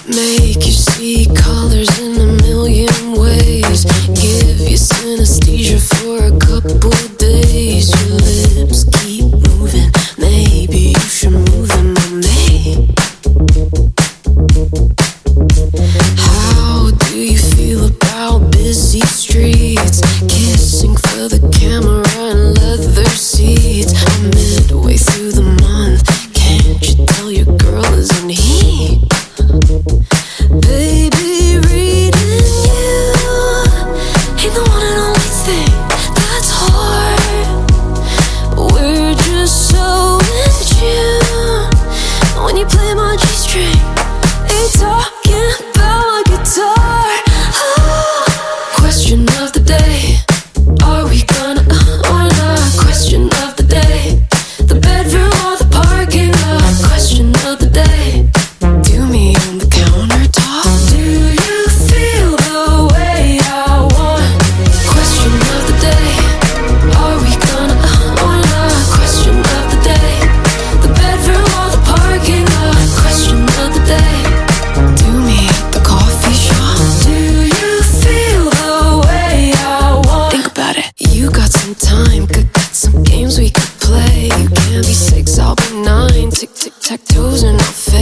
Make you see colors in a million ways. Give you synesthesia for a couple days. Your lips keep moving. Maybe you should move them on me. How do you feel about busy streets? Kissing for the camera and leather seats. I'm midway through the month. Can't you tell your girl is in heat? Baby, reading you ain't the one and only thing that's hard. We're just so in tune. When you play my G-string, ain't talking about my guitar. Question of the day, are we gonna or not? Question of the day, the bedroom or the parking lot? Question of the day, do me on the countertop. Do you feel the way I want? Question of the day, are we gonna or not? Question of the day, the bedroom or the parking lot? Question of the day, do me at the coffee shop. Do you feel the way I want? Think about it. You got some time, got some games we could play. You can't be 6, I'll be 9. Tick, tick, tack, toes in our face.